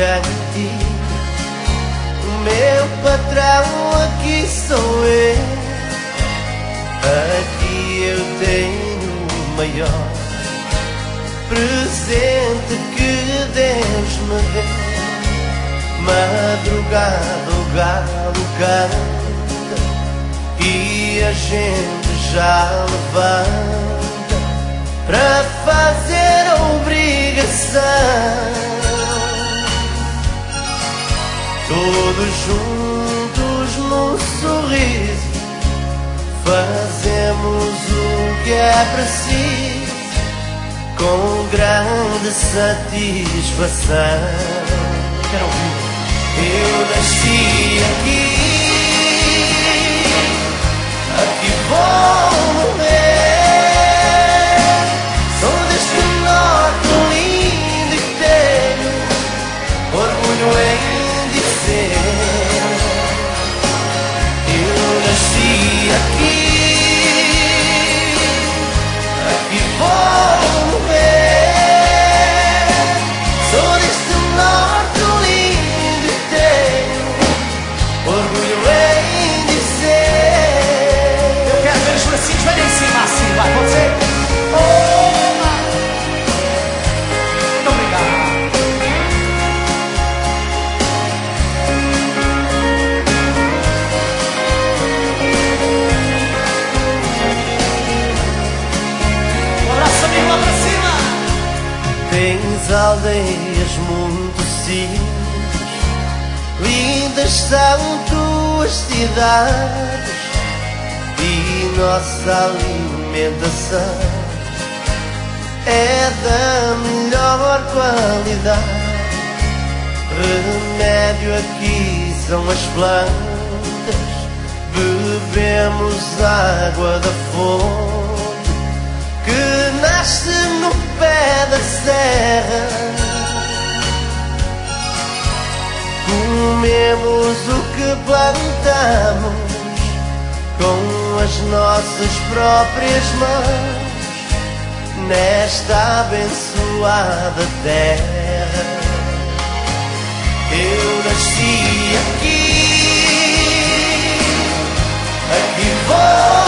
cantinho. O meu patrão aqui sou eu. Aqui eu tenho o maior presente que Deus me deu. Madrugada o galo canta e a gente já levanta para fazer a obrigação. Todos juntos num sorriso fazemos o que é preciso com grande satisfação. Quero ouvir. Eu nasci aqui, aqui vou morrer. Sou deste norte lindo e tenho orgulho em dizer. Eu nasci aqui, aqui vou morrer. Sou deste norte lindo e tenho orgulho em dizer. Eu quero ver os bracinhos, vai lá em cima assim, vai, pode ser? Oh, muito obrigado. Um abraço, amigo, lá pra cima. Tens aldeias muito simples, lindas são tuas cidades e nossa alimentação é da melhor qualidade. Remédio aqui são as plantas, bebemos água da fonte que nasce no pé da serra. Comemos o que plantamos com as nossas próprias mãos nesta abençoada terra. Eu nasci aqui, aqui vou